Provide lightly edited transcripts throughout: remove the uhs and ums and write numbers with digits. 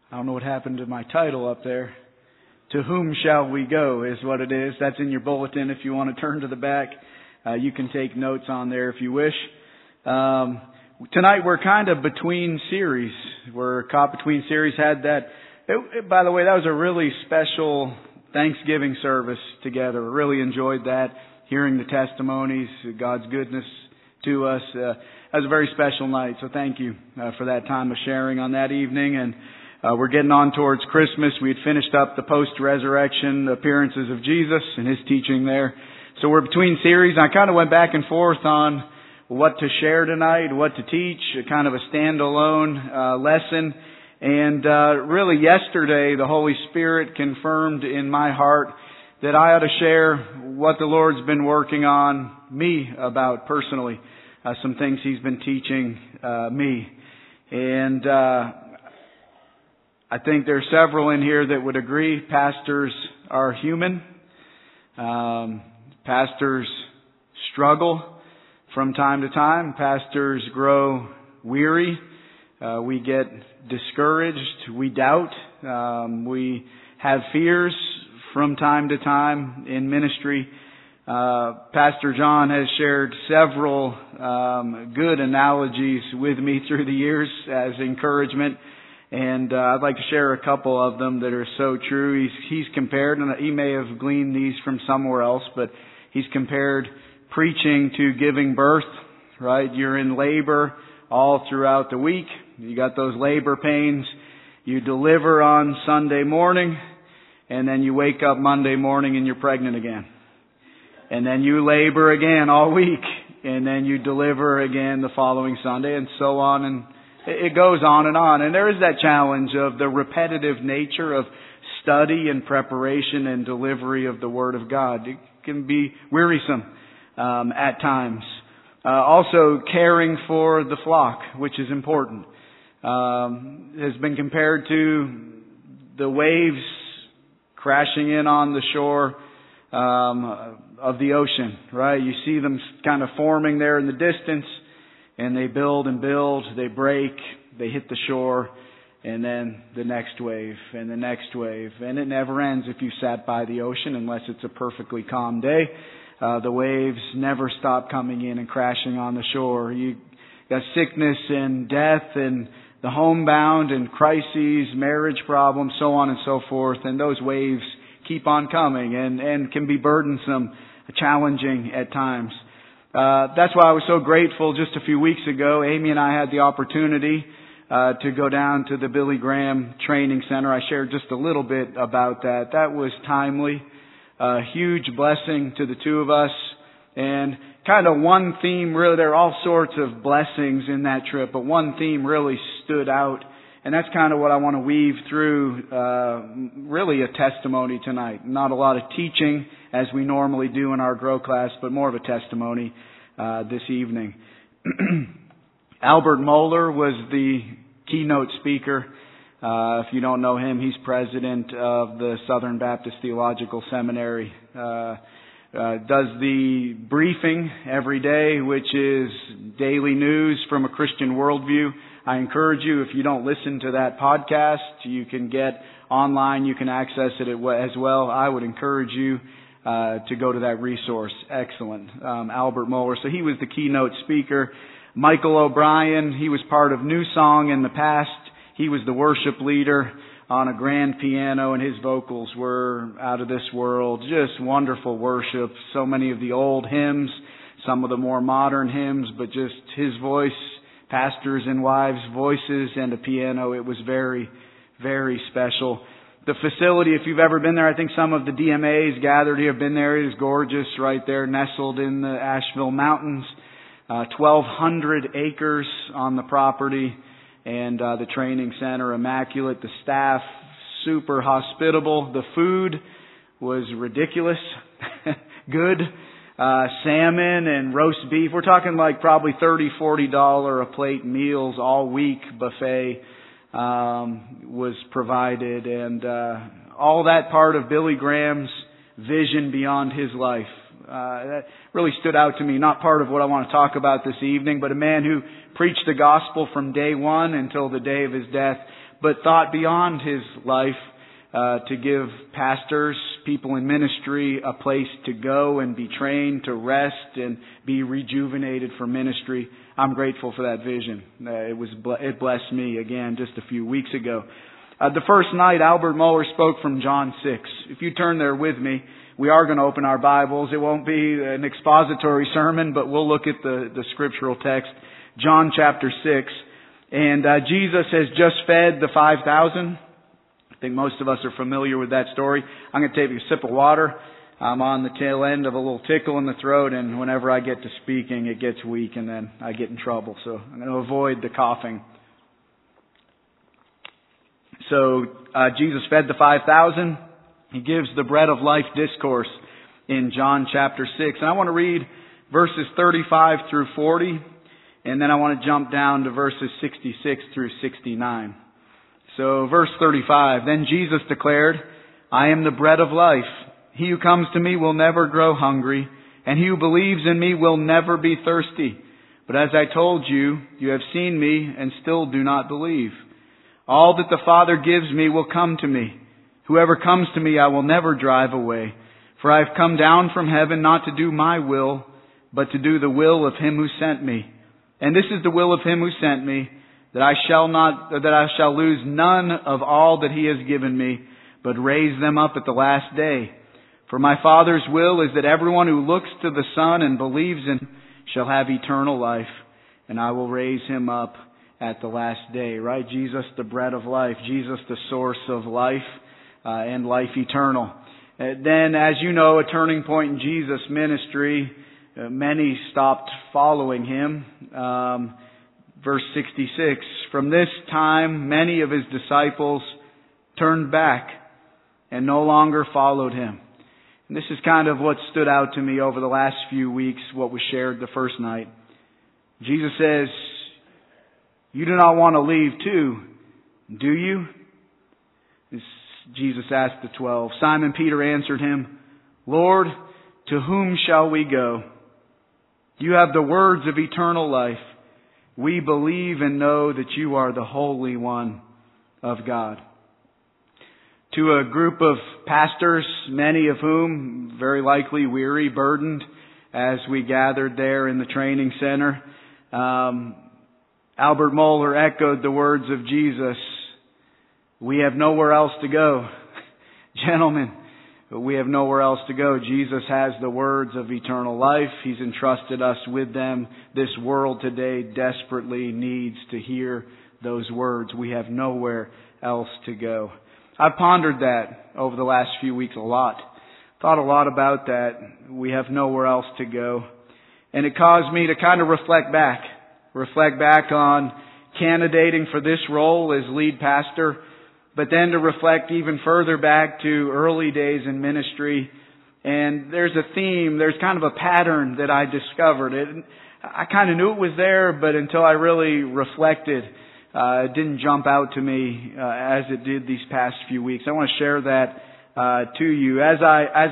I don't know what happened to my title up there. To whom shall we go is what it is. That's in your bulletin if you want to turn to the back. You can take notes on there if you wish. Tonight we're kind of between series. We're caught between series. By the way, that was a really special Thanksgiving service together. Really enjoyed that, hearing the testimonies, God's goodness to us. That was a very special night, so thank you for that time of sharing on that evening. And we're getting on towards Christmas. We had finished up the post-resurrection appearances of Jesus and His teaching there. So we're between series. I kind of went back and forth on what to share tonight, what to teach, kind of a standalone lesson. And really yesterday, the Holy Spirit confirmed in my heart that I ought to share what the Lord's been working on me about personally, some things He's been teaching me. And I think there are several in here that would agree pastors are human. Pastors struggle from time to time. Pastors grow weary. We get discouraged. We doubt. We have fears from time to time in ministry. Pastor John has shared several good analogies with me through the years as encouragement. And I'd like to share a couple of them that are so true. He's compared, and he may have gleaned these from somewhere else, but he's compared preaching to giving birth, right? You're in labor all throughout the week. You got those labor pains. You deliver on Sunday morning, and then you wake up Monday morning and you're pregnant again. And then you labor again all week, and then you deliver again the following Sunday, and so on, and it goes on. And there is that challenge of the repetitive nature of study and preparation and delivery of the Word of God. It can be wearisome at times. Also, caring for the flock, which is important, has been compared to the waves crashing in on the shore of the ocean, right? You see them kind of forming there in the distance, and they build and build, they break, they hit the shore, and then the next wave, and the next wave. And it never ends if you sat by the ocean, unless it's a perfectly calm day. The waves never stop coming in and crashing on the shore. You got sickness and death and the homebound and crises, marriage problems, so on and so forth. And those waves keep on coming and can be burdensome, challenging at times. That's why I was so grateful just a few weeks ago. Amy and I had the opportunity to go down to the Billy Graham Training Center. I shared just a little bit about that. That was timely. A huge blessing to the two of us. And kind of one theme, really, there are all sorts of blessings in that trip, but one theme really stood out. And that's kind of what I want to weave through, really a testimony tonight. Not a lot of teaching as we normally do in our Grow class, but more of a testimony this evening. Albert Mohler was the keynote speaker. If you don't know him, he's president of the Southern Baptist Theological Seminary. Does the briefing every day, which is daily news from a Christian worldview. I encourage you, if you don't listen to that podcast, you can get online, you can access it as well. I would encourage you to go to that resource. Excellent. Albert Mohler. So he was the keynote speaker. Michael O'Brien, he was part of New Song in the past. He was the worship leader on a grand piano, and his vocals were out of this world. Just wonderful worship. So many of the old hymns, some of the more modern hymns, but just his voice, pastors' and wives' voices, and a piano. It was very, very special. The facility, if you've ever been there, I think some of the DMAs gathered here have been there. It is gorgeous right there, nestled in the Asheville Mountains. 1,200 acres on the property. And the training center, immaculate. The staff, super hospitable. The food was ridiculous. Good. Salmon and roast beef. We're talking like probably $30, $40 a plate meals all week. Buffet was provided. And all that part of Billy Graham's vision beyond his life. That really stood out to me. Not part of what I want to talk about this evening, but a man who preached the gospel from day one until the day of his death, but thought beyond his life to give pastors, people in ministry, a place to go and be trained, to rest and be rejuvenated for ministry. I'm grateful for that vision. It blessed me again just a few weeks ago. The first night, Albert Mohler spoke from John 6. If you turn there with me, we are going to open our Bibles. It won't be an expository sermon, but we'll look at the scriptural text, John chapter 6. And Jesus has just fed the 5,000. I think most of us are familiar with that story. I'm going to take a sip of water. I'm on the tail end of a little tickle in the throat, and whenever I get to speaking, it gets weak, and then I get in trouble. So I'm going to avoid the coughing. So Jesus fed the 5,000. He gives the bread of life discourse in John chapter 6. And I want to read verses 35 through 40, and then I want to jump down to verses 66 through 69. So verse 35, then Jesus declared, I am the bread of life. He who comes to me will never grow hungry, and he who believes in me will never be thirsty. But as I told you, you have seen me and still do not believe. All that the Father gives me will come to me. Whoever comes to me I will never drive away. For I have come down from heaven not to do my will, but to do the will of him who sent me. And this is the will of him who sent me, that I shall lose none of all that he has given me, but raise them up at the last day. For my Father's will is that everyone who looks to the Son and believes in him shall have eternal life, and I will raise him up at the last day. Right? Jesus, the bread of life. Jesus, the source of life and life eternal. Then, as you know, a turning point in Jesus' ministry. Many stopped following him. Verse 66, from this time many of his disciples turned back and no longer followed him. And this is kind of what stood out to me over the last few weeks, what was shared the first night. Jesus says, you do not want to leave too, do you? Jesus asked the 12. Simon Peter answered him, Lord, to whom shall we go? You have the words of eternal life. We believe and know that you are the Holy One of God. To a group of pastors, many of whom very likely weary, burdened, as we gathered there in the training center, Albert Mohler echoed the words of Jesus, we have nowhere else to go. Gentlemen, we have nowhere else to go. Jesus has the words of eternal life. He's entrusted us with them. This world today desperately needs to hear those words. We have nowhere else to go. I've pondered that over the last few weeks a lot. Thought a lot about that. We have nowhere else to go. And it caused me to kind of reflect back on candidating for this role as lead pastor, but then to reflect even further back to early days in ministry. And there's a theme, there's kind of a pattern that I discovered. I kind of knew it was there, but until I really reflected, it didn't jump out to me as it did these past few weeks. I want to share that to you. As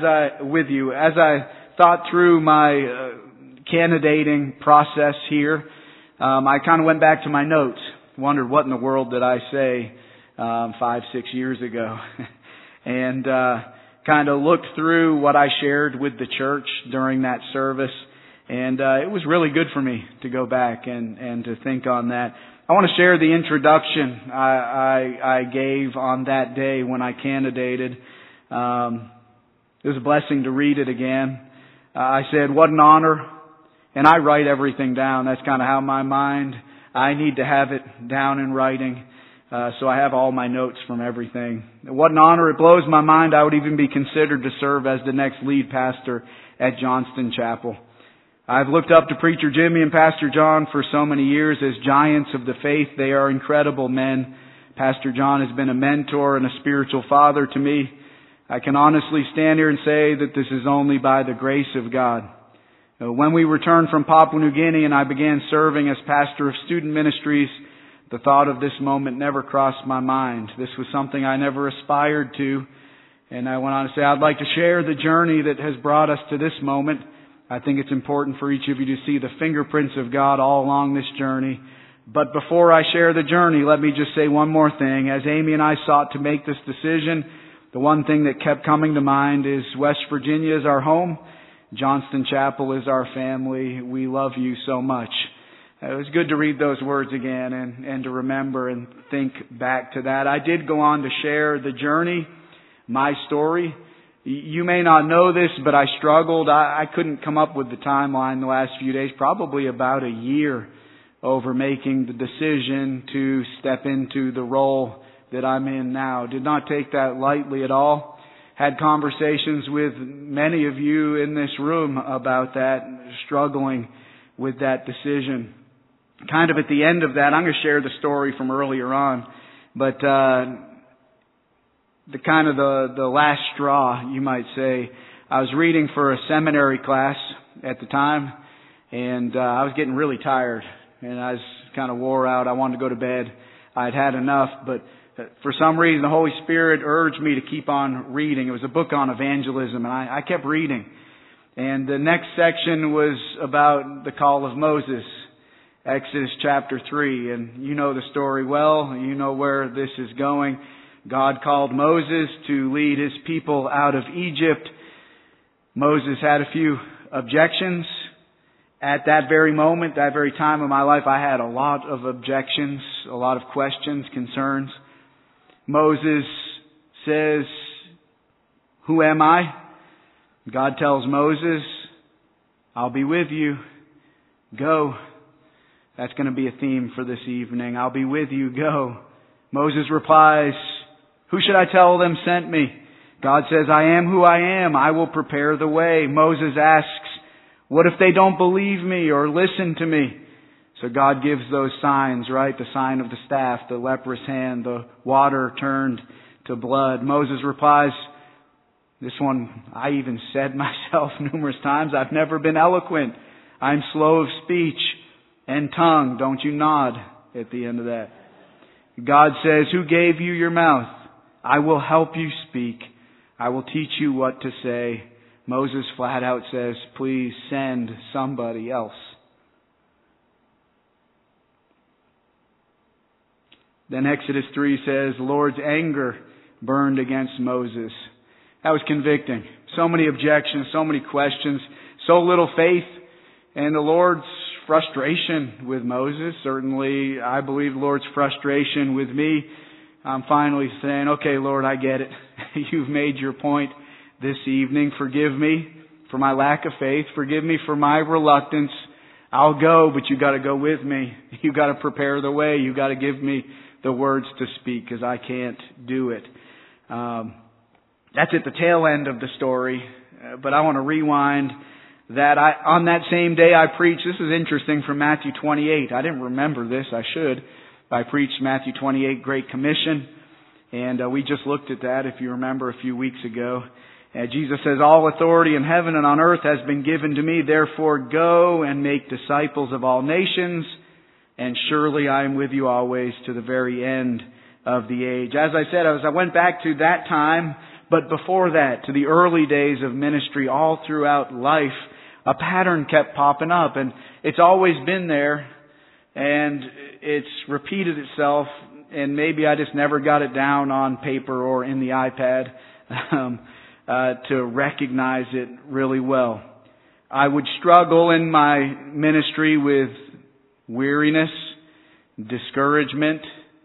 I thought through my candidating process here, I kind of went back to my notes, wondered what in the world did I say 5-6 years ago, and kind of looked through what I shared with the church during that service, and it was really good for me to go back and to think on that. I want to share the introduction I gave on that day when I candidated. It was a blessing to read it again. I said, what an honor. And I write everything down. That's kind of how I need to have it down in writing. So I have all my notes from everything. What an honor. It blows my mind I would even be considered to serve as the next lead pastor at Johnston Chapel. I've looked up to Preacher Jimmy and Pastor John for so many years as giants of the faith. They are incredible men. Pastor John has been a mentor and a spiritual father to me. I can honestly stand here and say that this is only by the grace of God. When we returned from Papua New Guinea and I began serving as pastor of student ministries, the thought of this moment never crossed my mind. This was something I never aspired to. And I went on to say, I'd like to share the journey that has brought us to this moment. I think it's important for each of you to see the fingerprints of God all along this journey. But before I share the journey, let me just say one more thing. As Amy and I sought to make this decision, the one thing that kept coming to mind is West Virginia is our home. Johnston Chapel is our family. We love you so much. It was good to read those words again and to remember and think back to that. I did go on to share the journey, my story. You may not know this, but I struggled. I couldn't come up with the timeline the last few days, probably about a year over making the decision to step into the role that I'm in now. Did not take that lightly at all. Had conversations with many of you in this room about that, struggling with that decision. Kind of at the end of that, I'm going to share the story from earlier on, but the last straw, you might say. I was reading for a seminary class at the time, and I was getting really tired, and I was kind of wore out. I wanted to go to bed. I'd had enough, but for some reason the Holy Spirit urged me to keep on reading. It was a book on evangelism, and I kept reading. And the next section was about the call of Moses, Exodus chapter 3. And you know the story well. You know where this is going. God called Moses to lead His people out of Egypt. Moses had a few objections. At that very moment, that very time of my life, I had a lot of objections, a lot of questions, concerns. Moses says, "Who am I?" God tells Moses, "I'll be with you. Go." That's going to be a theme for this evening. I'll be with you. Go. Moses replies, "Who should I tell them sent me?" God says, "I am who I am. I will prepare the way." Moses asks, "What if they don't believe me or listen to me?" So God gives those signs, right? The sign of the staff, the leprous hand, the water turned to blood. Moses replies, this one I even said myself numerous times, "I've never been eloquent. I'm slow of speech and tongue." Don't you nod at the end of that. God says, "Who gave you your mouth? I will help you speak. I will teach you what to say." Moses flat out says, "Please send somebody else." Then Exodus 3 says, the Lord's anger burned against Moses. That was convicting. So many objections, so many questions, so little faith, and the Lord's frustration with Moses. Certainly, I believe the Lord's frustration with me. I'm finally saying, "Okay, Lord, I get it. You've made your point this evening. Forgive me for my lack of faith. Forgive me for my reluctance. I'll go, but you got to go with me. You got to prepare the way. You got to give me the words to speak, because I can't do it." That's at the tail end of the story, but I want to rewind that. On that same day I preached, this is interesting, from Matthew 28. I didn't remember this, I should. I preached Matthew 28, Great Commission, and we just looked at that, if you remember, a few weeks ago. Jesus says, "All authority in heaven and on earth has been given to me. Therefore go and make disciples of all nations, and surely I am with you always to the very end of the age." As I said, as I went back to that time, but before that, to the early days of ministry, all throughout life, a pattern kept popping up, and it's always been there, and it's repeated itself, and maybe I just never got it down on paper or in the iPad to recognize it really well. I would struggle in my ministry with weariness, discouragement,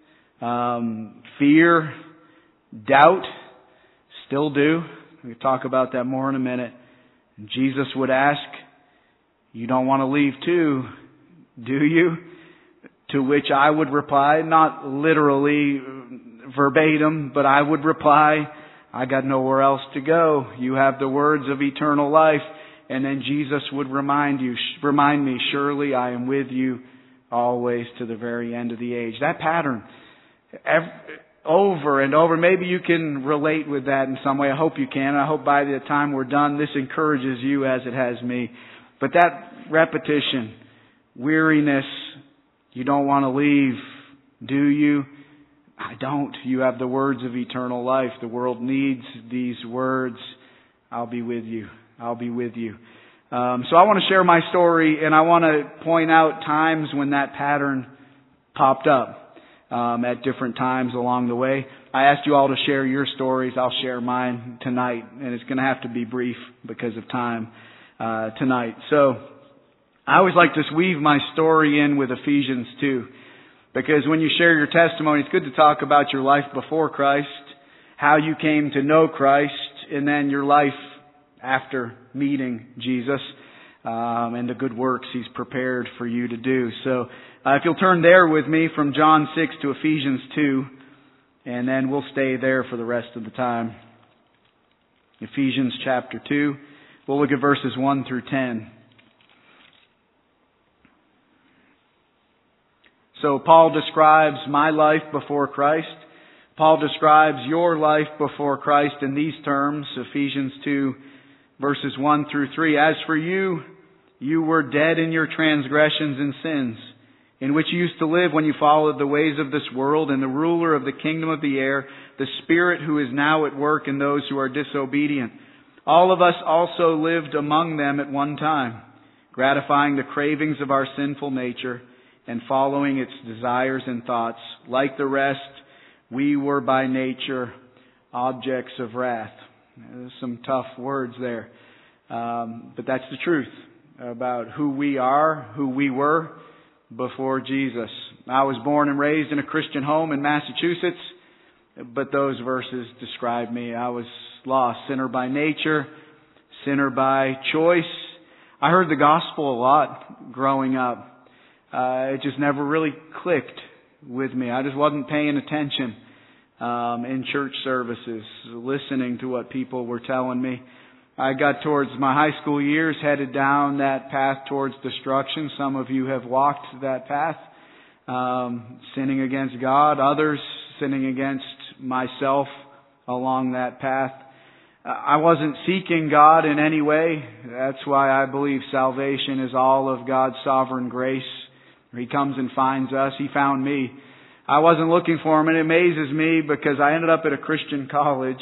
fear, doubt. Still do. We'll talk about that more in a minute. Jesus would ask, "You don't want to leave too, do you?" To which I would reply, not literally verbatim, but I would reply, "I got nowhere else to go. You have the words of eternal life." And then Jesus would remind me, "Surely I am with you always to the very end of the age." That pattern, over and over. Maybe you can relate with that in some way. I hope you can. I hope by the time we're done, this encourages you as it has me. But that repetition, weariness, you don't want to leave, do you? I don't. You have the words of eternal life. The world needs these words. I'll be with you. I'll be with you. So I want to share my story, and I want to point out times when that pattern popped up at different times along the way. I asked you all to share your stories. I'll share mine tonight, and it's going to have to be brief because of time tonight. So I always like to weave my story in with Ephesians 2, because when you share your testimony, it's good to talk about your life before Christ, how you came to know Christ, and then your life after meeting Jesus, and the good works He's prepared for you to do. So if you'll turn there with me from John 6 to Ephesians 2, and then we'll stay there for the rest of the time. Ephesians chapter 2. We'll look at verses 1 through 10. So Paul describes my life before Christ. Paul describes your life before Christ in these terms. Ephesians 2, verses 1 through 3. As for you, you were dead in your transgressions and sins, in which you used to live when you followed the ways of this world and the ruler of the kingdom of the air, the Spirit who is now at work in those who are disobedient. All of us also lived among them at one time, gratifying the cravings of our sinful nature and following its desires and thoughts. Like the rest, we were by nature objects of wrath. There's some tough words there, but that's the truth about who we are, who we were before Jesus. I was born and raised in a Christian home in Massachusetts, but those verses describe me. I was lost, sinner by nature, sinner by choice. I heard the gospel a lot growing up. It just never really clicked with me. I just wasn't paying attention in church services, listening to what people were telling me. I got towards my high school years, headed down that path towards destruction. Some of you have walked that path, sinning against God, others sinning against myself along that path. I wasn't seeking God in any way. That's why I believe salvation is all of God's sovereign grace. He comes and finds us. He found me. I wasn't looking for Him, and it amazes me because I ended up at a Christian college,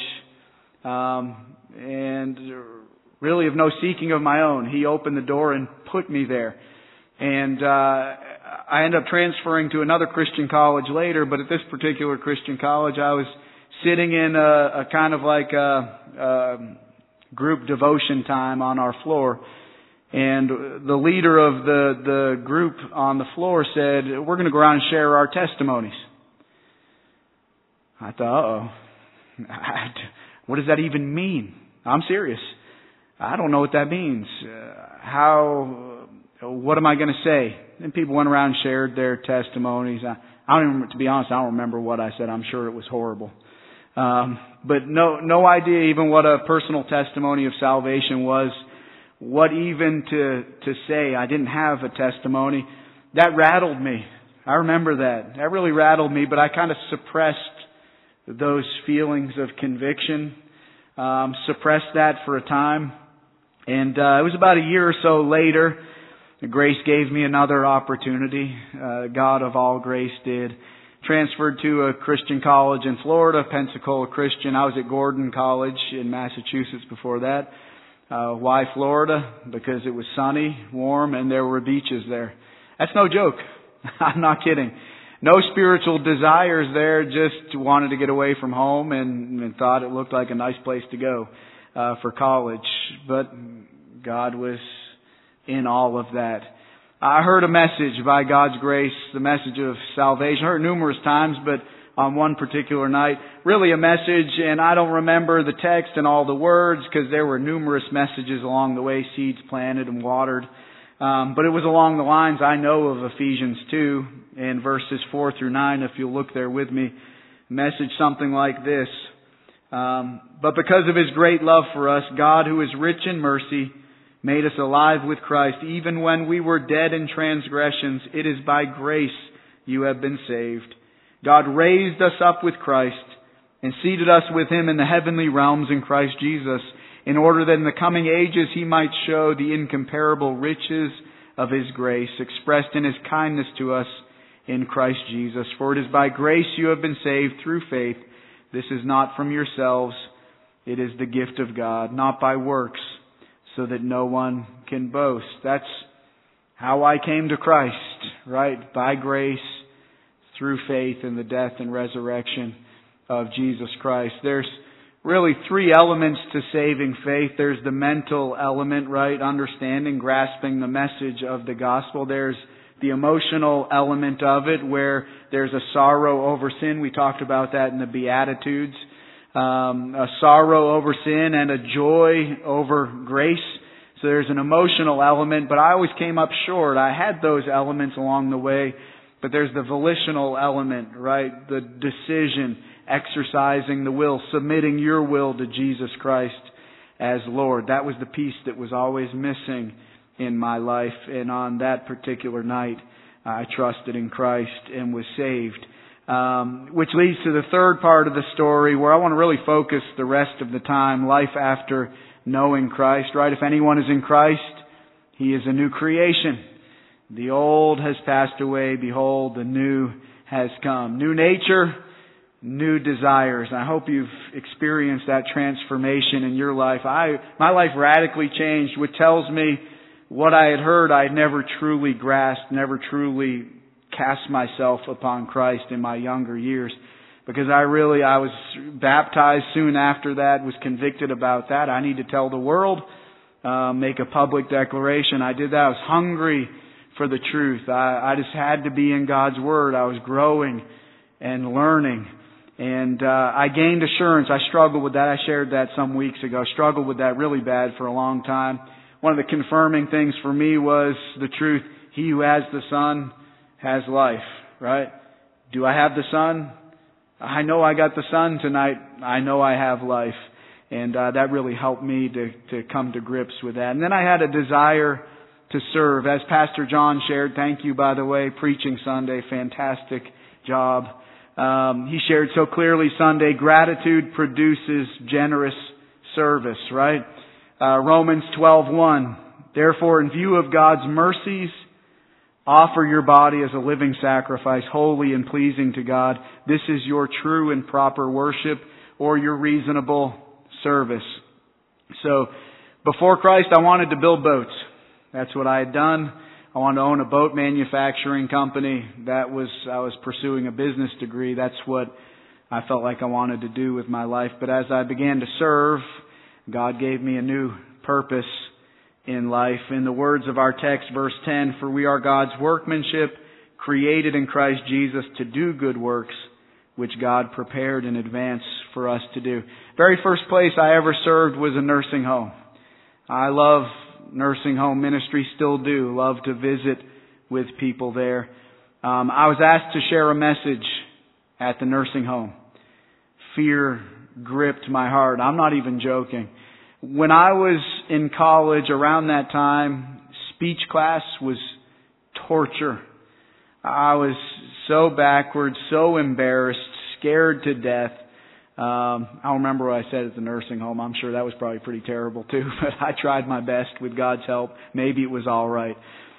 and really of no seeking of my own. He opened the door and put me there. And I ended up transferring to another Christian college later, but at this particular Christian college, I was sitting in a kind of like a group devotion time on our floor. And the leader of the group on the floor said, "We're going to go around and share our testimonies." I thought, what does that even mean? I'm serious. I don't know what that means. What am I going to say? And people went around and shared their testimonies. I don't even, to be honest, I don't remember what I said. I'm sure it was horrible. But no idea even what a personal testimony of salvation was. What even to say. I didn't have a testimony. That rattled me. I remember that. That really rattled me, but I kind of suppressed those feelings of conviction. Suppressed that for a time. And it was about a year or so later, grace gave me another opportunity. God of all grace did. Transferred to a Christian college in Florida, Pensacola Christian. I was at Gordon College in Massachusetts before that. Why Florida? Because it was sunny, warm, and there were beaches there. That's no joke. I'm not kidding. No spiritual desires there, just wanted to get away from home and thought it looked like a nice place to go for college. But God was in all of that. I heard a message by God's grace, the message of salvation. I heard it numerous times, but on one particular night, really a message, and I don't remember the text and all the words because there were numerous messages along the way, seeds planted and watered. But it was along the lines I know of Ephesians 2 in verses 4 through 9. If you'll look there with me, message something like this. But because of His great love for us, God, who is rich in mercy, made us alive with Christ. Even when we were dead in transgressions, it is by grace you have been saved. God raised us up with Christ and seated us with Him in the heavenly realms in Christ Jesus, in order that in the coming ages He might show the incomparable riches of His grace, expressed in His kindness to us in Christ Jesus. For it is by grace you have been saved through faith. This is not from yourselves. It is the gift of God, not by works, so that no one can boast. That's how I came to Christ, right? By grace, through faith in the death and resurrection of Jesus Christ. There's really three elements to saving faith. There's the mental element, right? Understanding, grasping the message of the gospel. There's the emotional element of it, where there's a sorrow over sin. We talked about that in the Beatitudes. A sorrow over sin and a joy over grace. So there's an emotional element, but I always came up short. I had those elements along the way, but there's the volitional element, right? The decision, exercising the will, submitting your will to Jesus Christ as Lord. That was the piece that was always missing in my life. And on that particular night, I trusted in Christ and was saved. Which leads to the third part of the story, where I want to really focus the rest of the time, life after knowing Christ, right? If anyone is in Christ, he is a new creation. The old has passed away. Behold, the new has come. New nature, new desires. I hope you've experienced that transformation in your life. My life radically changed, which tells me what I had heard I had never truly grasped, never truly cast myself upon Christ in my younger years. Because I was baptized soon after that, was convicted about that. I need to tell the world, make a public declaration. I did that. I was hungry for the truth. I just had to be in God's Word. I was growing and learning. And I gained assurance. I struggled with that. I shared that some weeks ago. Struggled with that really bad for a long time. One of the confirming things for me was the truth. He who has the Son has life, right? Do I have the Son? I know I got the Son tonight. I know I have life. And that really helped me to come to grips with that. And then I had a desire to serve. As Pastor John shared, thank you, by the way, preaching Sunday, fantastic job. He shared so clearly Sunday, gratitude produces generous service, right? Romans 12:1. Therefore, in view of God's mercies, offer your body as a living sacrifice, holy and pleasing to God. This is your true and proper worship, or your reasonable service. So, before Christ, I wanted to build boats. That's what I had done. I wanted to own a boat manufacturing company. I was pursuing a business degree. That's what I felt like I wanted to do with my life. But as I began to serve, God gave me a new purpose in life. In the words of our text, verse 10, for we are God's workmanship, created in Christ Jesus to do good works, which God prepared in advance for us to do. Very first place I ever served was a nursing home. I love nursing home ministry, still do. Love to visit with people there. I was asked to share a message at the nursing home. Fear gripped my heart. I'm not even joking. When I was in college around that time, speech class was torture. I was so backward, so embarrassed, scared to death. I don't remember what I said at the nursing home. I'm sure that was probably pretty terrible too, but I tried my best with God's help. Maybe it was all right.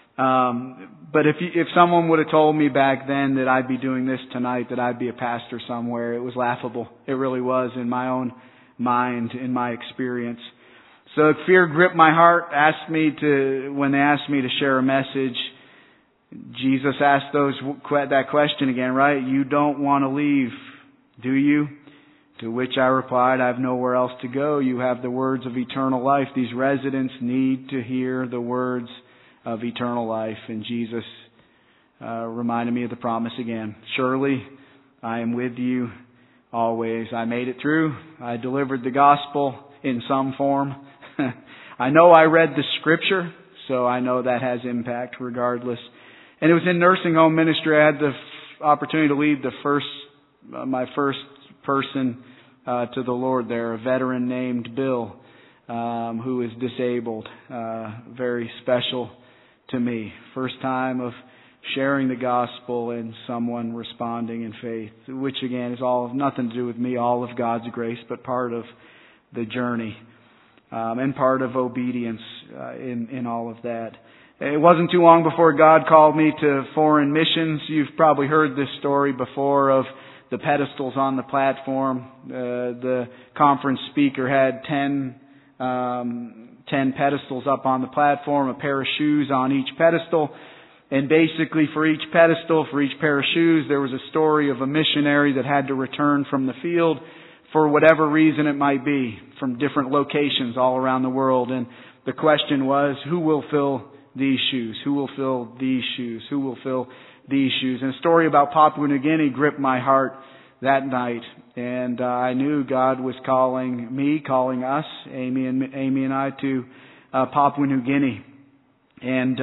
But if someone would have told me back then that I'd be doing this tonight, that I'd be a pastor somewhere, it was laughable. It really was in my own mind, in my experience. So fear gripped my heart. When they asked me to share a message, Jesus asked that question again, right? You don't want to leave, do you? To which I replied, I have nowhere else to go. You have the words of eternal life. These residents need to hear the words of eternal life. And Jesus reminded me of the promise again. Surely I am with you always. I made it through. I delivered the gospel in some form. I know I read the scripture, so I know that has impact regardless. And it was in nursing home ministry. I had the opportunity to lead my first person to the Lord there, a veteran named Bill, who is disabled. Very special to me. First time of sharing the gospel and someone responding in faith, which again is nothing to do with me, all of God's grace, but part of the journey and part of obedience in all of that. It wasn't too long before God called me to foreign missions. You've probably heard this story before of the pedestals on the platform. The conference speaker had 10 pedestals up on the platform, a pair of shoes on each pedestal. And basically for each pedestal, for each pair of shoes, there was a story of a missionary that had to return from the field for whatever reason it might be, from different locations all around the world. And the question was, who will fill these shoes? Who will fill these shoes? Who will fill these shoes? And a story about Papua New Guinea gripped my heart that night. And I knew God was calling us, Amy and I, to Papua New Guinea. And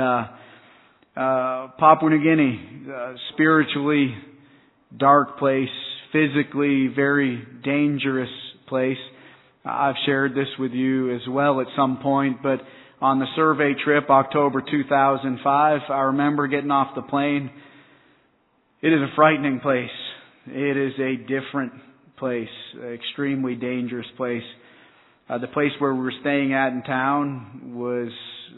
Papua New Guinea, spiritually dark place, physically very dangerous place. I've shared this with you as well at some point, but on the survey trip, October 2005, I remember getting off the plane. It is a frightening place. It is a different place, an extremely dangerous place. The place where we were staying at in town was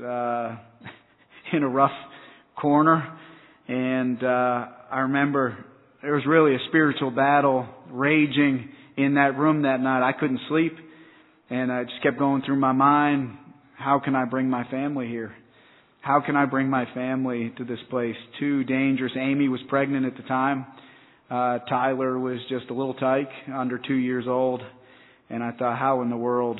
in a rough corner, and I remember there was really a spiritual battle raging in that room that night. I couldn't sleep, and I just kept going through my mind, how can I bring my family here? How can I bring my family to this place? Too dangerous. Amy was pregnant at the time. Tyler was just a little tyke, under 2 years old. And I thought, how in the world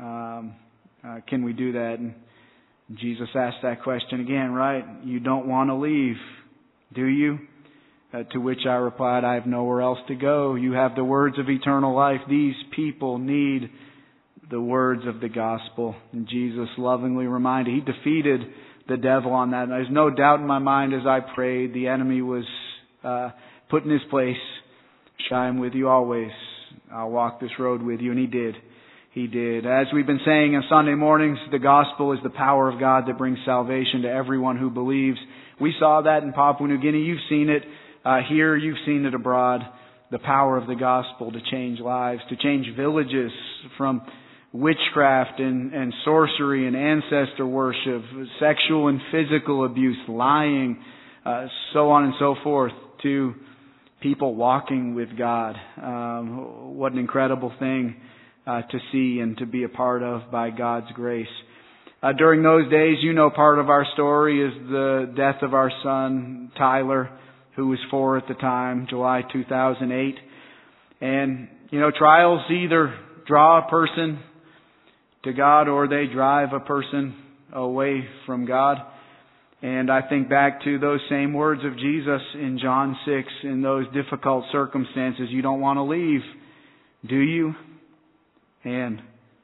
can we do that? And Jesus asked that question again, right? You don't want to leave, do you? To which I replied, I have nowhere else to go. You have the words of eternal life. These people need the words of the gospel. And Jesus lovingly reminded, He defeated the devil on that. And there's no doubt in my mind as I prayed, the enemy was put in his place. I am with you always. I'll walk this road with you. And He did. He did. As we've been saying on Sunday mornings, the gospel is the power of God that brings salvation to everyone who believes. We saw that in Papua New Guinea. You've seen it here. You've seen it abroad. The power of the gospel to change lives, to change villages from witchcraft and sorcery and ancestor worship, sexual and physical abuse, lying, so on and so forth, to people walking with God. What an incredible thing to see and to be a part of by God's grace. During those days, part of our story is the death of our son, Tyler, who was 4 at the time, July 2008. And, trials either draw a person to God or they drive a person away from God. And I think back to those same words of Jesus in John 6, in those difficult circumstances. You don't want to leave, do you? And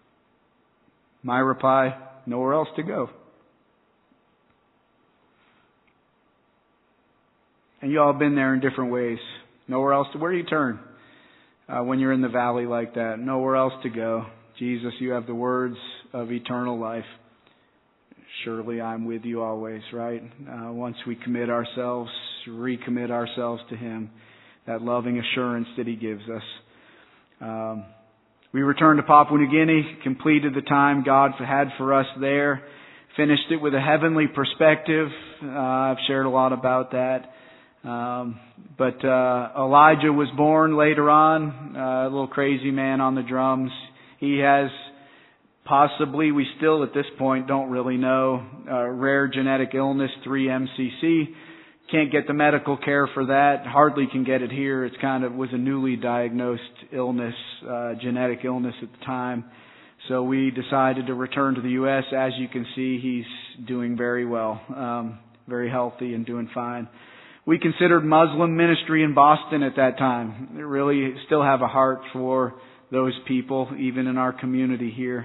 my reply, nowhere else to go. And you all have been there in different ways. Nowhere else to, where do you turn when you're in the valley like that? Nowhere else to go. Jesus, you have the words of eternal life. Surely I'm with you always, right? Once we commit ourselves, recommit ourselves to Him, that loving assurance that He gives us. We returned to Papua New Guinea, completed the time God had for us there, finished it with a heavenly perspective. I've shared a lot about that. But Elijah was born later on, a little crazy man on the drums. He has possibly, we still at this point don't really know, rare genetic illness, 3-MCC. Can't get the medical care for that. Hardly can get it here. It's was a newly diagnosed illness, genetic illness at the time. So we decided to return to the U.S. As you can see, he's doing very well, very healthy and doing fine. We considered Muslim ministry in Boston at that time. We really still have a heart for those people, even in our community here.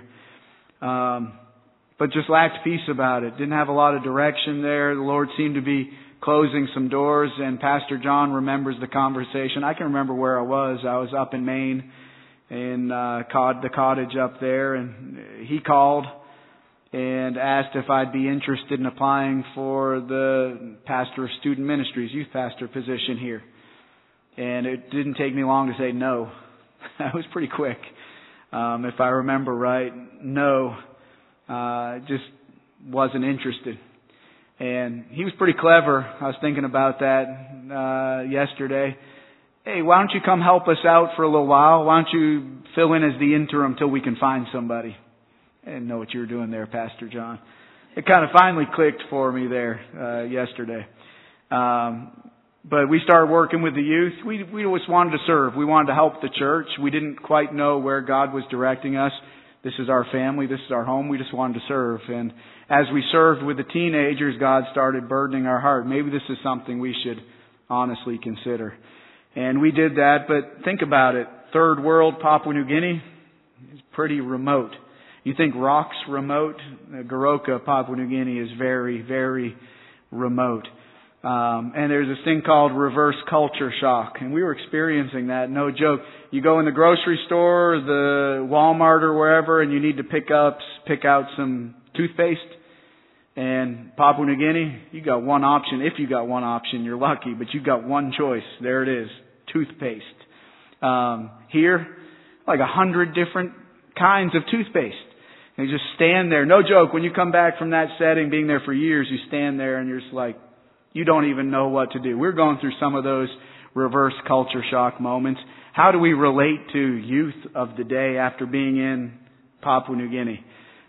But just lacked peace about it. Didn't have a lot of direction there. The Lord seemed to be closing some doors, and Pastor John remembers the conversation. I can remember where I was. I was up in Maine, in the cottage up there, and he called and asked if I'd be interested in applying for the pastor of student ministries, youth pastor position here. And it didn't take me long to say no. That was pretty quick. If I remember right, no, just wasn't interested. And he was pretty clever. I was thinking about that yesterday. Hey, why don't you come help us out for a little while? Why don't you fill in as the interim till we can find somebody? I didn't know what you were doing there, Pastor John. It kind of finally clicked for me there yesterday. But we started working with the youth. We always wanted to serve. We wanted to help the church. We didn't quite know where God was directing us. This is our family. This is our home. We just wanted to serve. And as we served with the teenagers, God started burdening our heart. Maybe this is something we should honestly consider. And we did that, but think about it. Third world, Papua New Guinea is pretty remote. You think Rock's remote? Goroka, Papua New Guinea is very, very remote. And there's this thing called reverse culture shock. And we were experiencing that, no joke. You go in the grocery store, the Walmart or wherever, and you need to pick out some toothpaste. And Papua New Guinea, you got one option. If you got one option, you're lucky, but you got one choice. There it is, toothpaste. Here, like 100 different kinds of toothpaste. And you just stand there. No joke, when you come back from that setting, being there for years, you stand there and you're just like, you don't even know what to do. We're going through some of those reverse culture shock moments. How do we relate to youth of the day after being in Papua New Guinea?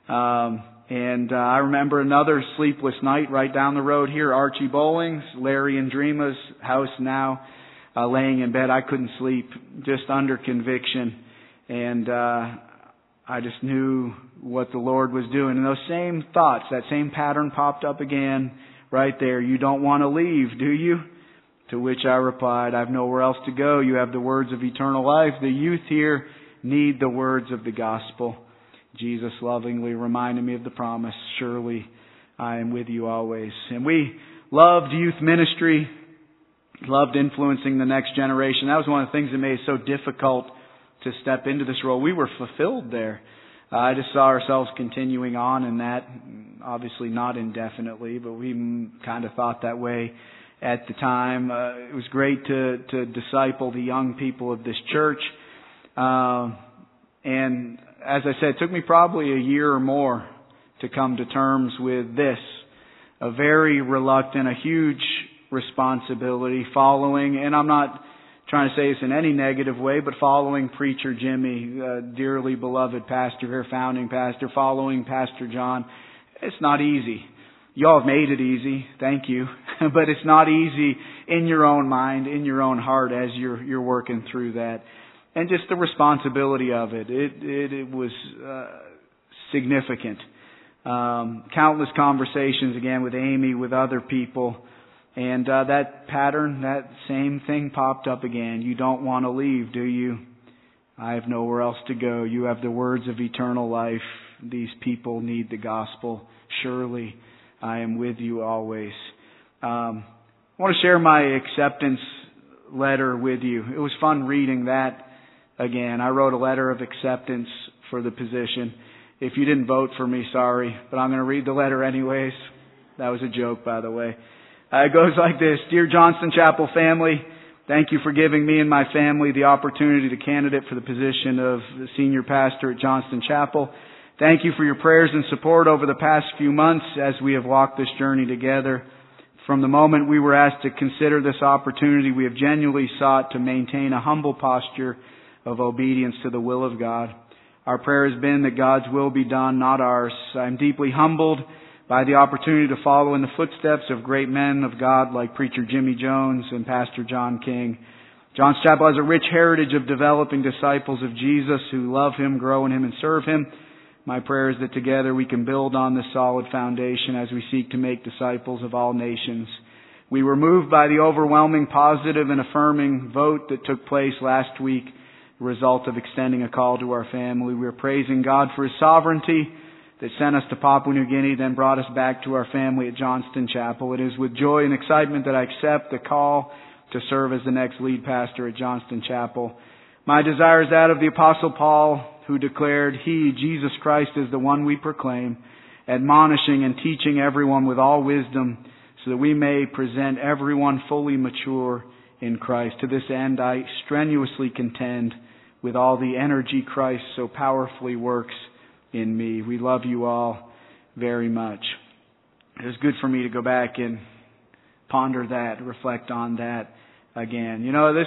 I remember another sleepless night right down the road here, Archie Bowling's, Larry and Dreama's house now, laying in bed. I couldn't sleep, just under conviction. And I just knew what the Lord was doing. And those same thoughts, that same pattern popped up again right there. You don't want to leave, do you? To which I replied, I've nowhere else to go. You have the words of eternal life. The youth here need the words of the gospel. Jesus lovingly reminded me of the promise, surely I am with you always. And we loved youth ministry, loved influencing the next generation. That was one of the things that made it so difficult to step into this role. We were fulfilled there. I just saw ourselves continuing on in that, obviously not indefinitely, but we kind of thought that way at the time. It was great to disciple the young people of this church. And as I said, it took me probably a year or more to come to terms with this. A very reluctant, a huge responsibility following, and I'm not trying to say this in any negative way, but following Preacher Jimmy, dearly beloved pastor here, founding pastor, following Pastor John. It's not easy. Y'all have made it easy. Thank you. But it's not easy in your own mind, in your own heart as you're working through that. And just the responsibility of it. It was significant. Countless conversations again with Amy, with other people. And that pattern, that same thing popped up again. You don't want to leave, do you? I have nowhere else to go. You have the words of eternal life. These people need the gospel. Surely I am with you always. I want to share my acceptance letter with you. It was fun reading that again. I wrote a letter of acceptance for the position. If you didn't vote for me, sorry, but I'm going to read the letter anyways. That was a joke, by the way. It goes like this. Dear Johnston Chapel family, thank you for giving me and my family the opportunity to candidate for the position of the senior pastor at Johnston Chapel. Thank you for your prayers and support over the past few months as we have walked this journey together. From the moment we were asked to consider this opportunity, we have genuinely sought to maintain a humble posture of obedience to the will of God. Our prayer has been that God's will be done, not ours. I am deeply humbled by the opportunity to follow in the footsteps of great men of God like Preacher Jimmy Jones and Pastor John King. Johnston Chapel has a rich heritage of developing disciples of Jesus who love Him, grow in Him, and serve Him. My prayer is that together we can build on this solid foundation as we seek to make disciples of all nations. We were moved by the overwhelming positive and affirming vote that took place last week, the result of extending a call to our family. We are praising God for His sovereignty that sent us to Papua New Guinea, then brought us back to our family at Johnston Chapel. It is with joy and excitement that I accept the call to serve as the next lead pastor at Johnston Chapel. My desire is that of the Apostle Paul, who declared, He, Jesus Christ, is the one we proclaim, admonishing and teaching everyone with all wisdom, so that we may present everyone fully mature in Christ. To this end, I strenuously contend with all the energy Christ so powerfully works in me. We love you all very much. It was good for me to go back and ponder that, reflect on that again. You know, this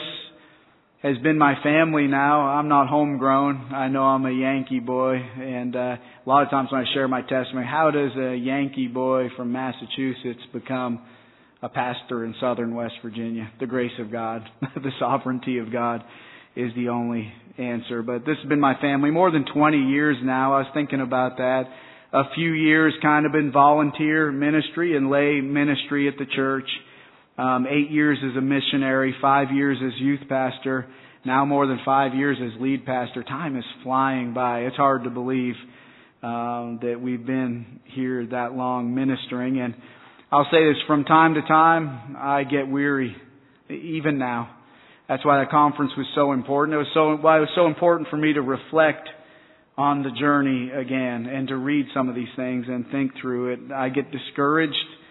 has been my family now. I'm not homegrown. I know I'm a Yankee boy, and a lot of times when I share my testimony, how does a Yankee boy from Massachusetts become a pastor in southern West Virginia. The grace of God, the sovereignty of God is the only answer. But this has been my family more than 20 years now. I was thinking about that. A few years kind of in volunteer ministry and lay ministry at the church. 8 years as a missionary, 5 years as youth pastor, now more than 5 years as lead pastor. Time is flying by. It's hard to believe that we've been here that long ministering. And I'll say this, from time to time, I get weary, even now. That's why that conference was so important. It was so important for me to reflect on the journey again and to read some of these things and think through it. I get discouraged.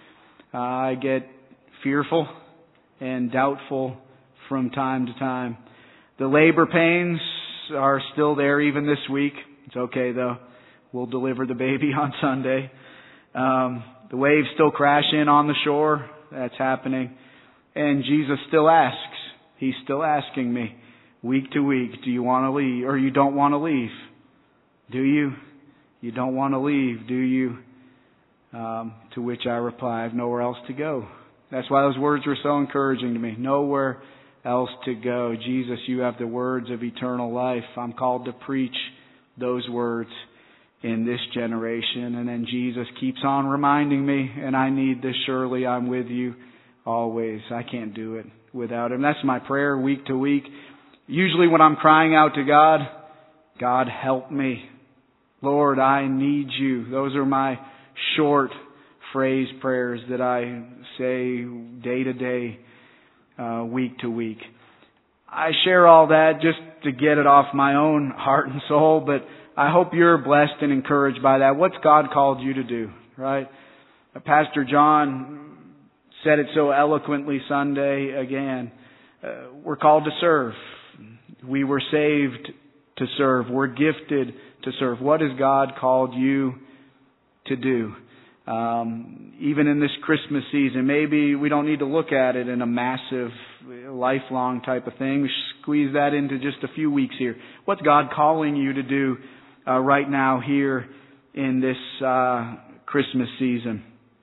I get fearful and doubtful from time to time. The labor pains are still there even this week. It's okay though. We'll deliver the baby on Sunday. The waves still crash in on the shore. That's happening. And Jesus still asks. He's still asking me week to week, do you want to leave or you don't want to leave? Do you? You don't want to leave, do you? To which I reply, I have nowhere else to go. That's why those words were so encouraging to me. Nowhere else to go. Jesus, you have the words of eternal life. I'm called to preach those words in this generation. And then Jesus keeps on reminding me, and I need this, surely I'm with you always. I can't do it without Him. That's my prayer week to week. Usually when I'm crying out to God, God help me. Lord, I need you. Those are my short phrase prayers that I say day to day, week to week. I share all that just to get it off my own heart and soul, but I hope you're blessed and encouraged by that. What's God called you to do, right? Pastor John said it so eloquently Sunday again. We're called to serve. We were saved to serve. We're gifted to serve. What has God called you to do? Even in this Christmas season, maybe we don't need to look at it in a massive, lifelong type of thing. We squeeze that into just a few weeks here. What's God calling you to do right now here in this Christmas season?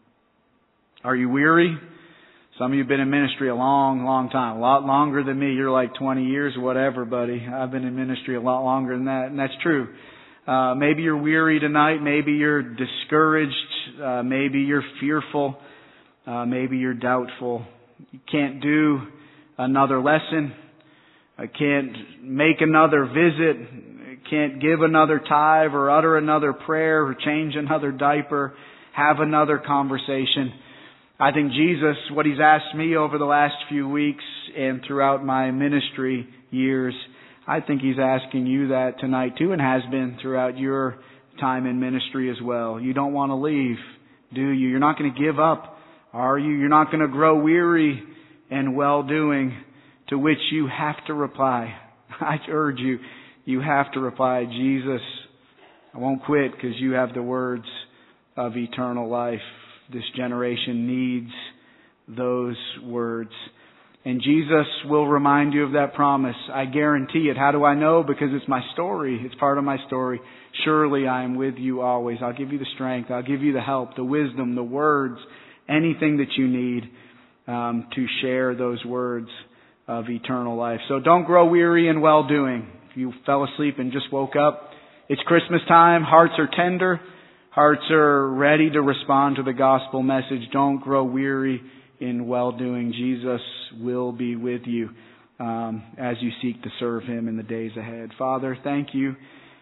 Are you weary? Some of you have been in ministry a long, long time. A lot longer than me. You're like 20 years or whatever, buddy. I've been in ministry a lot longer than that, and that's true. Maybe you're weary tonight. Maybe you're discouraged. Maybe you're fearful. Maybe you're doubtful. You can't do another lesson. I can't make another visit. I can't give another tithe or utter another prayer or change another diaper, have another conversation. I think Jesus, what He's asked me over the last few weeks and throughout my ministry years, I think He's asking you that tonight too, and has been throughout your time in ministry as well. You don't want to leave, do you? You're not going to give up, are you? You're not going to grow weary in well-doing, to which you have to reply. I urge you, you have to reply, Jesus, I won't quit because you have the words of eternal life. This generation needs those words. And Jesus will remind you of that promise. I guarantee it. How do I know? Because it's my story. It's part of my story. Surely I am with you always. I'll give you the strength. I'll give you the help, the wisdom, the words, anything that you need to share those words of eternal life. So don't grow weary in well-doing. If you fell asleep and just woke up, it's Christmas time. Hearts are tender. Hearts are ready to respond to the gospel message. Don't grow weary in well-doing. Jesus will be with you as you seek to serve Him in the days ahead. Father, thank you.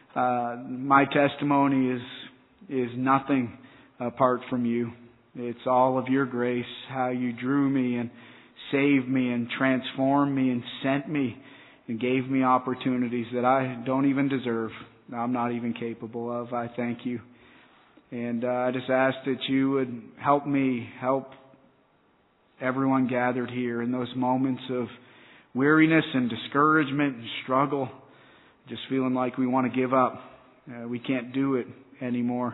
My testimony is nothing apart from you. It's all of your grace, how you drew me and saved me and transformed me and sent me and gave me opportunities that I don't even deserve. I'm not even capable of. I thank you. And I just ask that you would help me, help everyone gathered here in those moments of weariness and discouragement and struggle, just feeling like we want to give up. We can't do it anymore.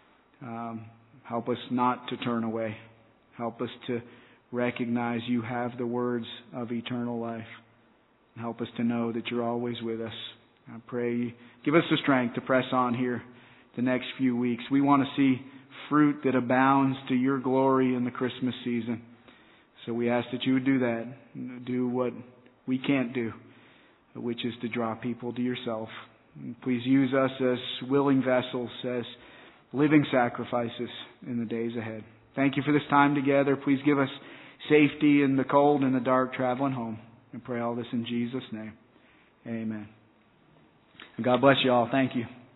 Help us not to turn away. Help us to recognize you have the words of eternal life. Help us to know that you're always with us. I pray, give us the strength to press on here the next few weeks. We want to see fruit that abounds to your glory in the Christmas season. So we ask that you would do that, do what we can't do, which is to draw people to yourself. Please use us as willing vessels, as living sacrifices in the days ahead. Thank you for this time together. Please give us safety in the cold and the dark traveling home. I pray all this in Jesus' name. Amen. And God bless you all. Thank you.